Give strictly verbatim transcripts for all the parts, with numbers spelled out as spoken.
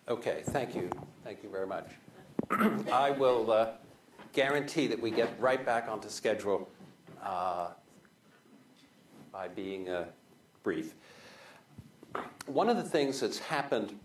Okay, thank you. Thank you very much. I will uh, guarantee that we get right back onto schedule uh, by being uh, brief. One of the things that's happened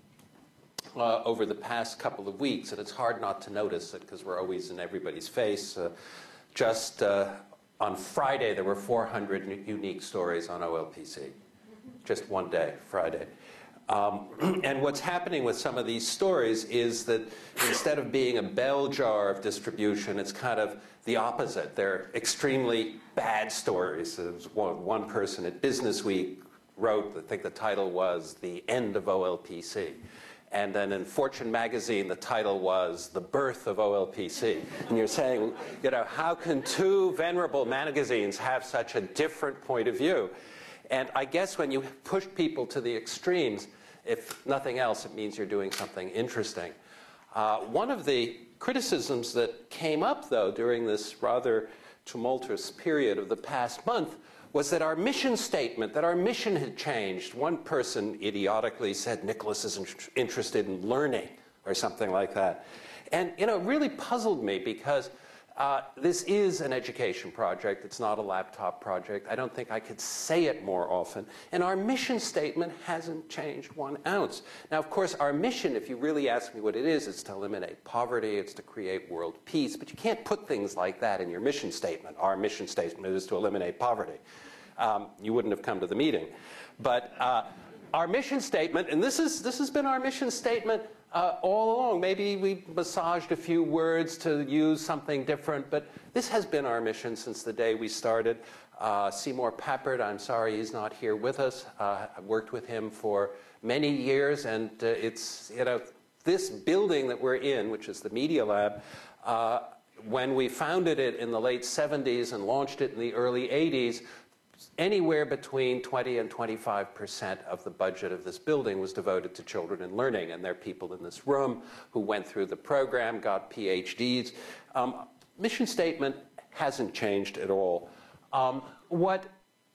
uh, over the past couple of weeks, and it's hard not to notice it because we're always in everybody's face, uh, just uh, on Friday there were four hundred unique stories on O L P C. Just one day, Friday. Um, and what's happening with some of these stories is that instead of being a bell jar of distribution, it's kind of the opposite. They're extremely bad stories. One, one person at Business Week wrote, I think the title was The End of O L P C. And then in Fortune magazine, the title was The Birth of O L P C. And you're saying, you know, how can two venerable magazines have such a different point of view? And I guess when you push people to the extremes, if nothing else, it means you're doing something interesting. Uh, one of the criticisms that came up, though, during this rather tumultuous period of the past month was that our mission statement, that our mission had changed. One person idiotically said Nicholas isn't interested in learning or something like that. And, you know, it really puzzled me because Uh, this is an education project. It's not a laptop project. I don't think I could say it more often. And our mission statement hasn't changed one ounce. Now, of course, our mission, if you really ask me what it is, is to eliminate poverty. It's to create world peace. But you can't put things like that in your mission statement. Our mission statement is to eliminate poverty. Um, you wouldn't have come to the meeting. But uh, our mission statement, and this, is, this has been our mission statement Uh, all along. Maybe we massaged a few words to use something different, but this has been our mission since the day we started. Uh, Seymour Papert, I'm sorry he's not here with us. Uh, I've worked with him for many years, and uh, it's, you know, this building that we're in, which is the Media Lab, uh, when we founded it in the late seventies and launched it in the early eighties, anywhere between twenty and twenty-five percent of the budget of this building was devoted to children and learning. And there are people in this room who went through the program, got P H Ds. Um, mission statement hasn't changed at all. Um, what,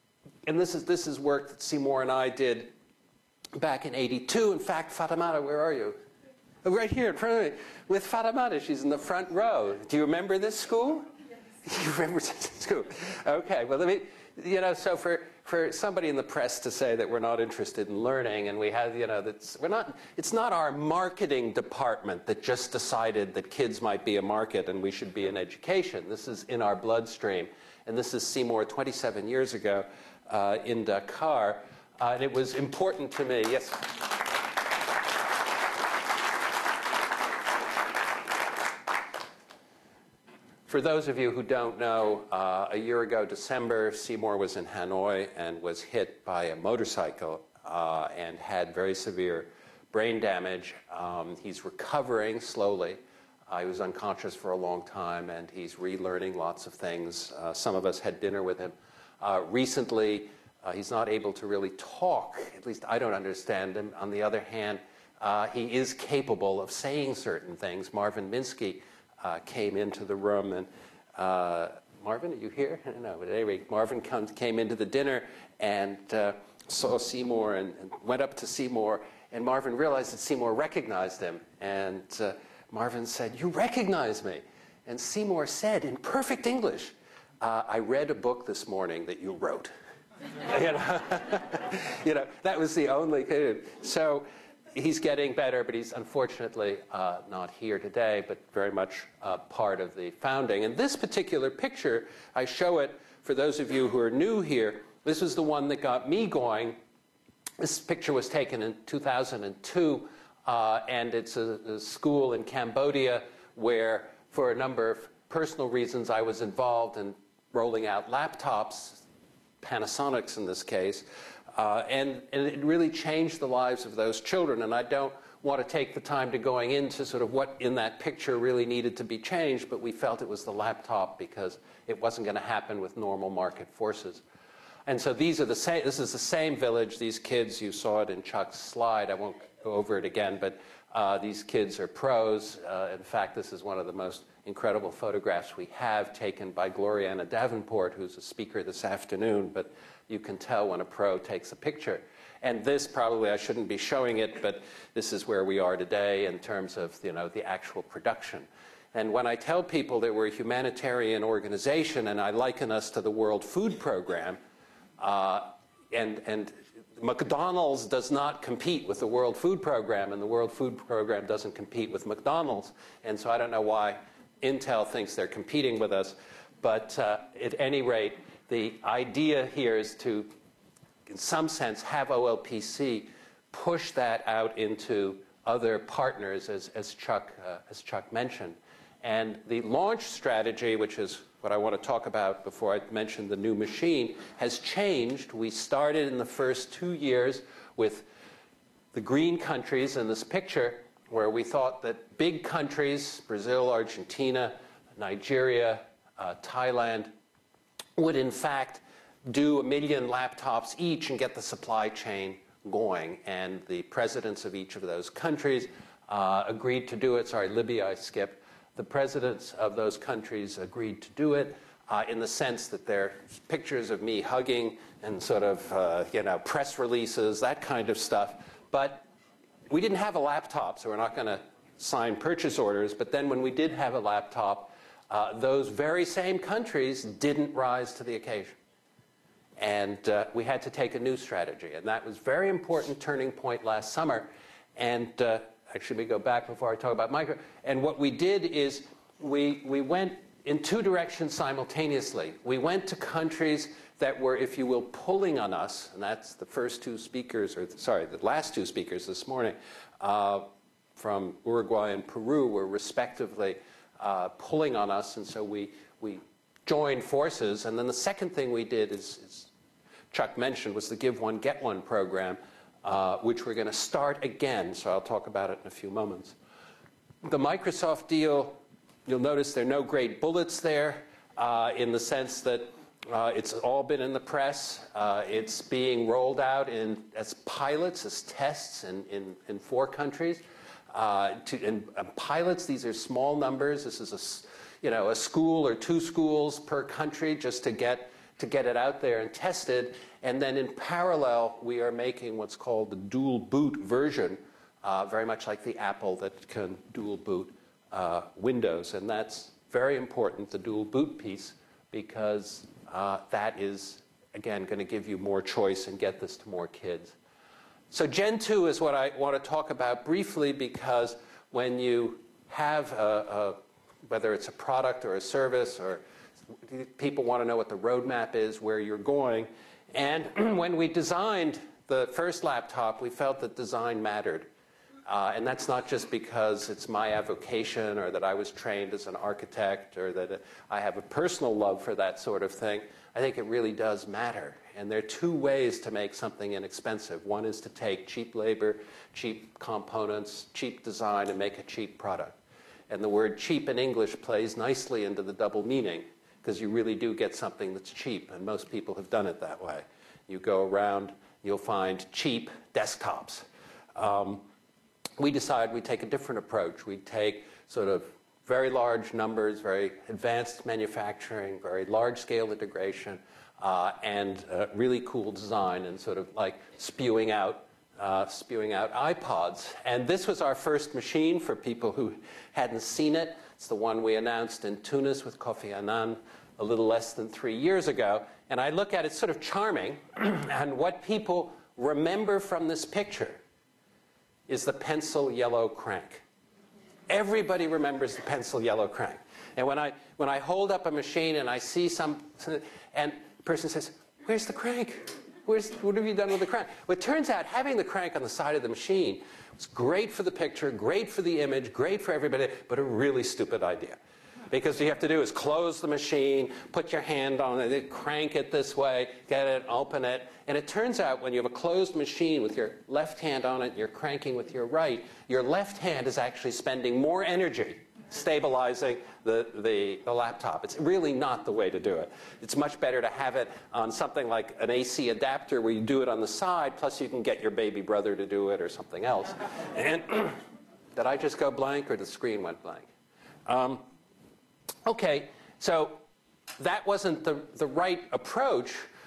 and this is, this is work that Seymour and I did back in eighty-two. In fact, Fatimata, where are you? Oh, right here in front of me. With Fatimata, she's in the front row. Do you remember this school? Yes. You remember this school? Okay, well, let me... You know, so for, for somebody in the press to say that we're not interested in learning, and we have, you know, that's, we're not, it's not our marketing department that just decided that kids might be a market and we should be in education. This is in our bloodstream. And this is Seymour twenty-seven years ago uh, in Dakar. Uh, and it was important to me. Yes? For those of you who don't know, uh, a year ago, December, Seymour was in Hanoi and was hit by a motorcycle uh, and had very severe brain damage. Um, he's recovering slowly. Uh, he was unconscious for a long time, and he's relearning lots of things. Uh, some of us had dinner with him. Uh, recently, uh, he's not able to really talk. At least I don't understand him. On the other hand, uh, he is capable of saying certain things. Marvin Minsky Uh, came into the room, and uh, Marvin, are you here? I don't know, but anyway, Marvin comes, came into the dinner and uh, saw Seymour and, and went up to Seymour, and Marvin realized that Seymour recognized him, and uh, Marvin said, "You recognize me?" And Seymour said in perfect English, uh, "I read a book this morning that you wrote." you, know? you know, that was the only thing. So he's getting better, but he's unfortunately uh, not here today, but very much uh, part of the founding. And this particular picture, I show it for those of you who are new here. This was the one that got me going. This picture was taken in two thousand two, uh, and it's a, a school in Cambodia where, for a number of personal reasons, I was involved in rolling out laptops, Panasonics in this case. Uh, and, and it really changed the lives of those children. And I don't want to take the time to going into sort of what in that picture really needed to be changed, but we felt it was the laptop because it wasn't going to happen with normal market forces. And so these are the same, this is the same village. These kids, you saw it in Chuck's slide. I won't go over it again, but uh, these kids are pros. Uh, in fact, this is one of the most incredible photographs we have, taken by Gloriana Davenport, who's a speaker this afternoon. But you can tell when a pro takes a picture. And this probably, I shouldn't be showing it, but this is where we are today in terms of, you know, the actual production. And when I tell people that we're a humanitarian organization and I liken us to the World Food Program, uh, and, and McDonald's does not compete with the World Food Program, and the World Food Program doesn't compete with McDonald's. And so I don't know why Intel thinks they're competing with us. But uh, at any rate, the idea here is to, in some sense, have O L P C push that out into other partners, as, as, Chuck, uh, as Chuck mentioned. And the launch strategy, which is what I want to talk about before I mention the new machine, has changed. We started in the first two years with the green countries in this picture, where we thought that big countries, Brazil, Argentina, Nigeria, uh, Thailand, would in fact do a million laptops each and get the supply chain going. And the presidents of each of those countries uh, agreed to do it. Sorry, Libya I skipped. The presidents of those countries agreed to do it uh, in the sense that there are pictures of me hugging and sort of, uh, you know, press releases, that kind of stuff. But we didn't have a laptop, so we're not going to sign purchase orders. But then when we did have a laptop, uh, those very same countries didn't rise to the occasion. And uh, we had to take a new strategy. And that was a very important turning point last summer. And uh, actually, we go back before I talk about micro. And what we did is we, we went in two directions simultaneously. We went to countries that were, if you will, pulling on us. And that's the first two speakers, or sorry, the last two speakers this morning uh, from Uruguay and Peru were respectively uh, pulling on us. And so we, we joined forces. And then the second thing we did is, is Chuck mentioned, was the Give One, Get One program, uh, which we're going to start again. So I'll talk about it in a few moments. The Microsoft deal, you'll notice there are no great bullets there uh, in the sense that uh, it's all been in the press. Uh, it's being rolled out in, as pilots, as tests in, in, in four countries. Uh, to, and, and pilots, these are small numbers. This is a, you know, a school or two schools per country just to get to get it out there and tested. And then in parallel, we are making what's called the dual boot version, uh, very much like the Apple that can dual boot uh, Windows. And that's very important, the dual boot piece, because uh, that is, again, going to give you more choice and get this to more kids. So Gen two is what I want to talk about briefly, because when you have, a, a, whether it's a product or a service, or people want to know what the roadmap is, where you're going. And when we designed the first laptop, we felt that design mattered. Uh, and that's not just because it's my avocation or that I was trained as an architect or that I have a personal love for that sort of thing. I think it really does matter. And there are two ways to make something inexpensive. One is to take cheap labor, cheap components, cheap design, and make a cheap product. And the word cheap in English plays nicely into the double meaning, because you really do get something that's cheap, and most people have done it that way. You go around, you'll find cheap desktops. Um, we decided we'd take a different approach. We'd take sort of very large numbers, very advanced manufacturing, very large-scale integration, uh, and uh, really cool design, and sort of like spewing out, uh, spewing out iPods. And this was our first machine for people who hadn't seen it. It's the one we announced in Tunis with Kofi Annan a little less than three years ago. And I look at it, sort of charming. And what people remember from this picture is the pencil yellow crank. Everybody remembers the pencil yellow crank. And when I, when I hold up a machine and I see some, and the person says, "Where's the crank? Where's, what have you done with the crank?" Well, it turns out having the crank on the side of the machine was great for the picture, great for the image, great for everybody, but a really stupid idea. Because what you have to do is close the machine, put your hand on it, crank it this way, get it, open it. And it turns out when you have a closed machine with your left hand on it, you're cranking with your right, your left hand is actually spending more energy stabilizing the, the, the laptop. It's really not the way to do it. It's much better to have it on something like an A C adapter where you do it on the side, plus you can get your baby brother to do it or something else. And did I just go blank, or the screen went blank? Um, okay, so that wasn't the, the right approach,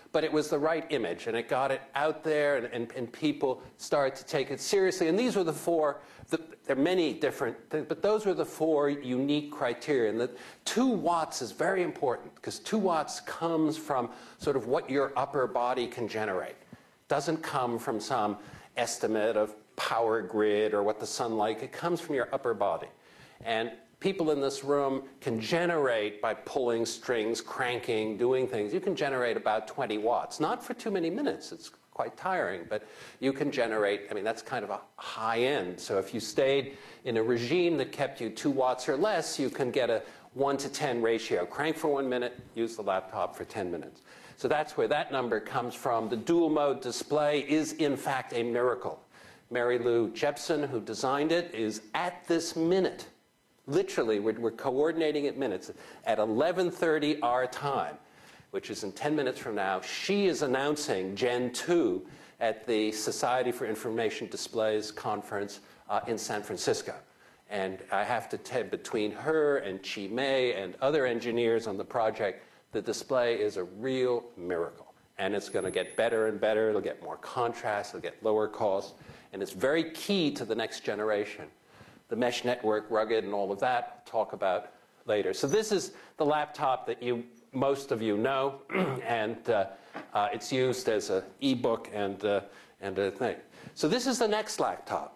but it was the right image, and it got it out there, and, and, and people started to take it seriously. And these were the four, the, there are many different things, but those were the four unique criteria. And the two watts is very important, because two watts comes from sort of what your upper body can generate. It doesn't come from some estimate of power grid or what the sunlight, it comes from your upper body. And people in this room can generate by pulling strings, cranking, doing things. You can generate about twenty watts. Not for too many minutes. It's quite tiring. But you can generate, I mean, that's kind of a high end. So if you stayed in a regime that kept you two watts or less, you can get a one to ten ratio. Crank for one minute, use the laptop for ten minutes. So that's where that number comes from. The dual mode display is, in fact, a miracle. Mary Lou Jepson, who designed it, is at this minute. Literally, we're, we're coordinating at minutes. At eleven thirty our time, which is in ten minutes from now, she is announcing Gen two at the Society for Information Displays conference uh, in San Francisco. And I have to tell, between her and Chi Mei and other engineers on the project, the display is a real miracle. And it's going to get better and better. It'll get more contrast. It'll get lower cost. And it's very key to the next generation. The mesh network, rugged, and all of that, talk about later. So this is the laptop that you, most of you know, and uh, uh, it's used as an e-book and, uh, and a thing. So this is the next laptop.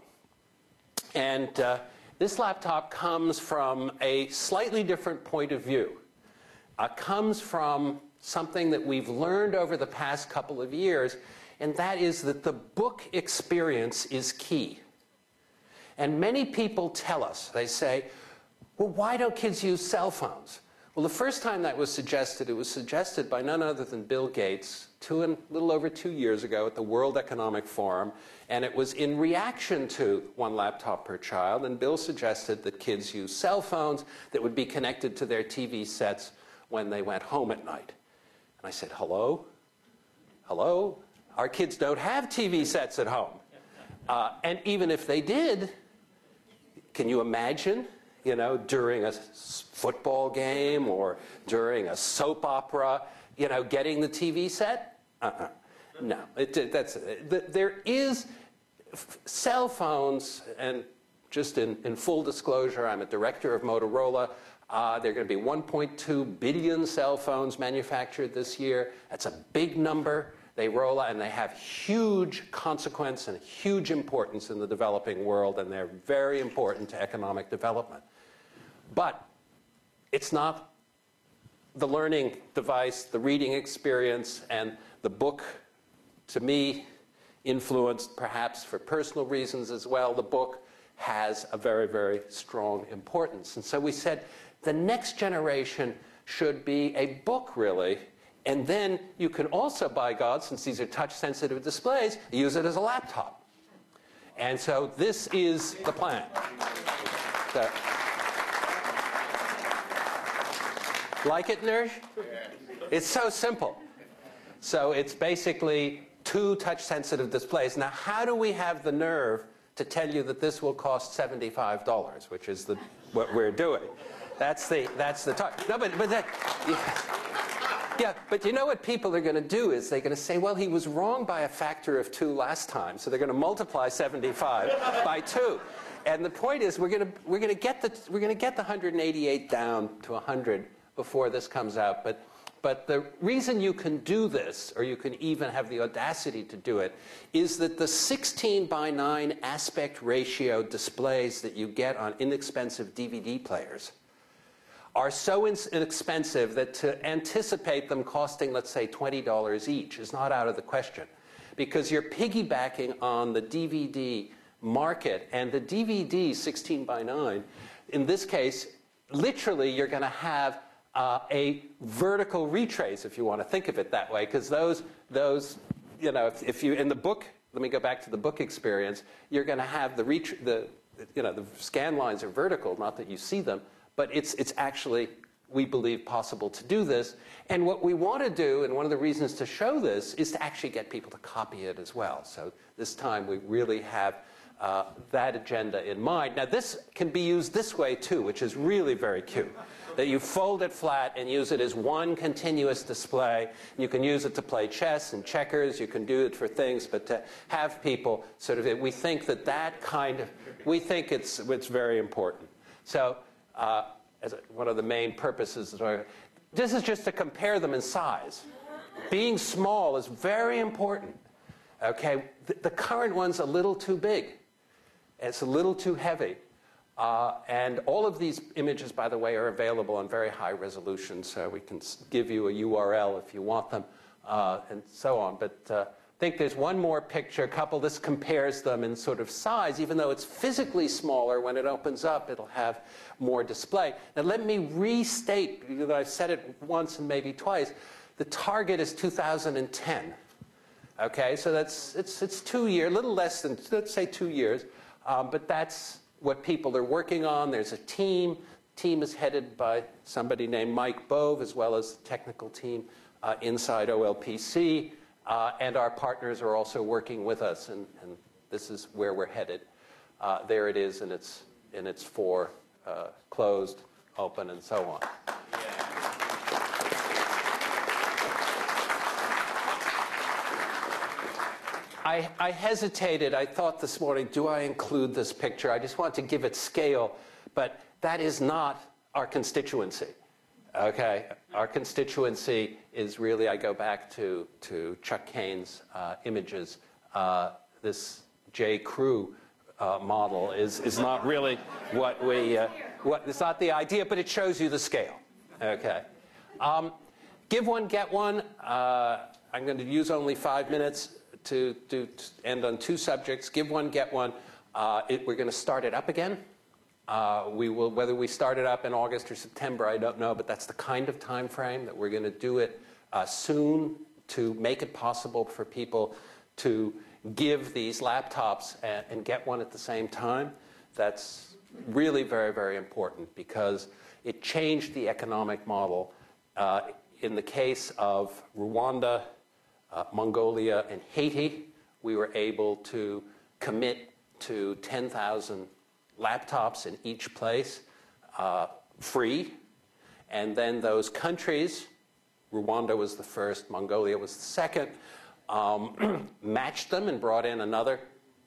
And uh, this laptop comes from a slightly different point of view. Uh, comes from something that we've learned over the past couple of years, and that is that the book experience is key. And many people tell us, they say, well, why don't kids use cell phones? Well, the first time that was suggested, it was suggested by none other than Bill Gates two and, a little over two years ago at the World Economic Forum. And it was in reaction to one laptop per child. And Bill suggested that kids use cell phones that would be connected to their T V sets when they went home at night. And I said, hello? Hello? Our kids don't have T V sets at home. Uh, and even if they did, can you imagine, you know, during a football game or during a soap opera, you know, getting the T V set? Uh-uh. No. It, that's, there is cell phones, and just in, in full disclosure, I'm a director of Motorola. Uh, there are going to be one point two billion cell phones manufactured this year. That's a big number. They roll out, and they have huge consequence and huge importance in the developing world, and they're very important to economic development. But it's not the learning device, the reading experience, and the book, to me, influenced perhaps for personal reasons as well. The book has a very, very strong importance. And so we said the next generation should be a book, really. And then you can also, by God, since these are touch-sensitive displays, use it as a laptop. And so this is the plan. So, like it, Nerj? It's so simple. So it's basically two touch-sensitive displays. Now, how do we have the nerve to tell you that this will cost seventy-five dollars, which is the, what we're doing? That's the, that's the talk. No, but, but that... Yeah. Yeah, but you know what people are going to do is they're going to say, well, he was wrong by a factor of two last time, so they're going to multiply seventy-five by two. And the point is, we're going to we're going to get the we're going to get the one hundred eighty-eight down to one hundred before this comes out. But but the reason you can do this, or you can even have the audacity to do it, is that the sixteen by nine aspect ratio displays that you get on inexpensive D V D players are so inexpensive that to anticipate them costing, let's say, twenty dollars each is not out of the question. Because you're piggybacking on the D V D market. And the D V D sixteen by nine, in this case, literally you're going to have uh, a vertical retrace, if you want to think of it that way. Because those, those, you know, if, if you, in the book, let me go back to the book experience, you're going to have the, ret the, you know, the scan lines are vertical, not that you see them. But it's, it's actually, we believe, possible to do this. And what we want to do, and one of the reasons to show this, is to actually get people to copy it as well. So this time we really have uh, that agenda in mind. Now, this can be used this way, too, which is really very cute. That you fold it flat and use it as one continuous display. You can use it to play chess and checkers. You can do it for things, but to have people sort of, we think that that kind of, we think it's, it's very important. So uh, as one of the main purposes, this is just to compare them in size. Being small is very important. Okay, the, the current one's a little too big. It's a little too heavy. Uh, and all of these images, by the way, are available on very high resolution, so we can give you a U R L if you want them, uh, and so on. But uh, I think there's one more picture, a couple. This compares them in sort of size. Even though it's physically smaller, when it opens up, it'll have more display. Now, let me restate, because I've said it once and maybe twice, the target is two thousand ten. Okay, so that's it's, it's two years, a little less than, let's say two years, um, but that's what people are working on. There's a team. Team is headed by somebody named Mike Bove, as well as the technical team uh, inside O L P C. Uh, and our partners are also working with us, and, and this is where we're headed. Uh, there it is in its, in its four, uh, closed, open, and so on. I, I hesitated. I thought this morning, do I include this picture? I just want to give it scale, but that is not our constituency. Okay, our constituency is really, I go back to, to Chuck Kane's uh, images. Uh, this J. Crew uh, model is, is not really what we, uh, what, it's not the idea, but it shows you the scale. Okay. Um, give one, get one. Uh, I'm going to use only five minutes. To, to, to end on two subjects. Give one, get one. Uh, it, we're going to start it up again. Uh, we will, whether we start it up in August or September, I don't know, but that's the kind of time frame that we're going to do it uh, soon to make it possible for people to give these laptops and, and get one at the same time. That's really very, very important because it changed the economic model. Uh, in the case of Rwanda, Uh, Mongolia, and Haiti, we were able to commit to ten thousand laptops in each place, uh, free. And then those countries, Rwanda was the first, Mongolia was the second, um, matched them and brought in another,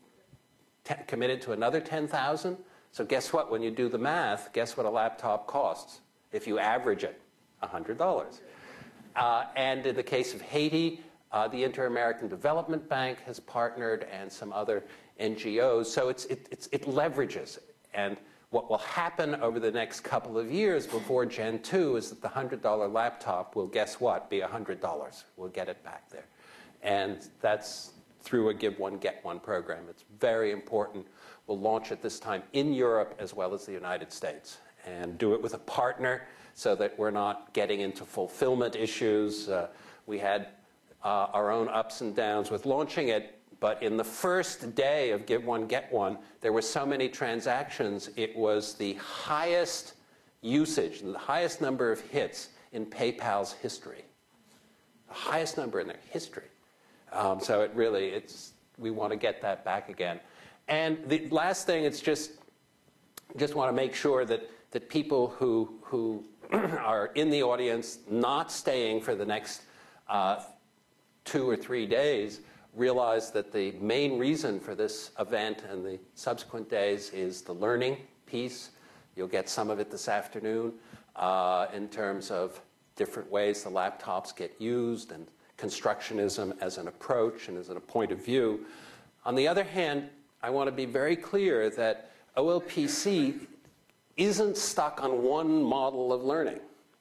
committed to another ten thousand. So guess what? When you do the math, guess what a laptop costs? If you average it, one hundred dollars. Uh, and in the case of Haiti, Uh, the Inter-American Development Bank has partnered, and some other N G Os. So it's, it, it's, it leverages. And what will happen over the next couple of years before Gen two is that the one hundred dollar laptop will, guess what, be one hundred dollars. We'll get it back there. And that's through a Give One, Get One program. It's very important. We'll launch it this time in Europe as well as the United States, and do it with a partner so that we're not getting into fulfillment issues. Uh, we had Uh, our own ups and downs with launching it, but in the first day of Give One, Get One, there were so many transactions, it was the highest usage, the highest number of hits in PayPal's history. The highest number in their history. Um, so it really, it's, we want to get that back again. And the last thing, it's just, just want to make sure that, that people who, who are in the audience, not staying for the next uh, two or three days, realize that the main reason for this event and the subsequent days is the learning piece. You'll get some of it this afternoon uh, in terms of different ways the laptops get used and constructionism as an approach and as a point of view. On the other hand, I want to be very clear that O L P C isn't stuck on one model of learning.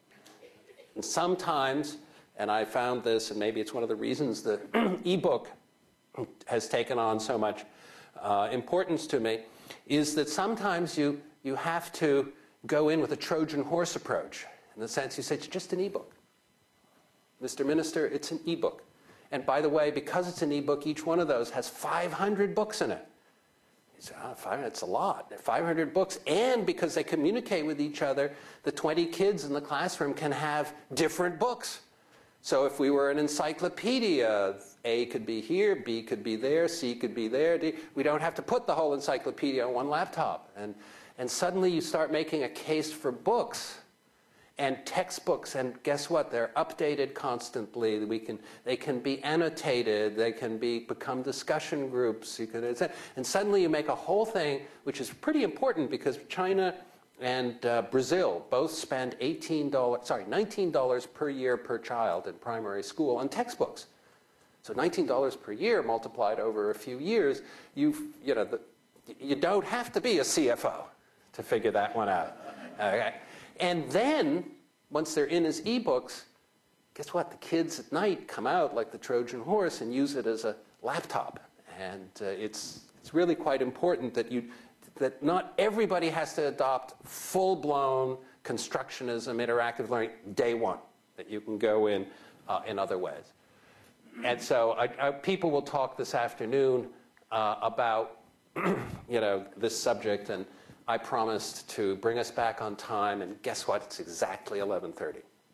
And sometimes, and I found this, and maybe it's one of the reasons the ebook has taken on so much uh, importance to me, is that sometimes you, you have to go in with a Trojan horse approach. In the sense you say, it's just an ebook. Mister Minister, it's an ebook. And by the way, because it's an ebook, each one of those has five hundred books in it. You say, oh, five hundred, that's a lot. five hundred books, and because they communicate with each other, the twenty kids in the classroom can have different books. So if we were an encyclopedia, A could be here, B could be there, C could be there. D, we don't have to put the whole encyclopedia on one laptop. And, and suddenly you start making a case for books and textbooks, and guess what? They're updated constantly. We can, they can be annotated. They can be, become discussion groups. You can, and suddenly you make a whole thing, which is pretty important because China and uh, Brazil both spend eighteen dollars, sorry, nineteen dollars per year per child in primary school on textbooks. So nineteen dollars per year multiplied over a few years, you've, you know, the, you don't have to be a C F O to figure that one out. Okay? And then, once they're in as ebooks, guess what? The kids at night come out like the Trojan horse and use it as a laptop. And uh, it's, it's really quite important that you that not everybody has to adopt full-blown constructionism, interactive learning, day one, that you can go in uh, in other ways. And so I, I, people will talk this afternoon uh, about you know, this subject, and I promised to bring us back on time, and guess what? It's exactly eleven thirty.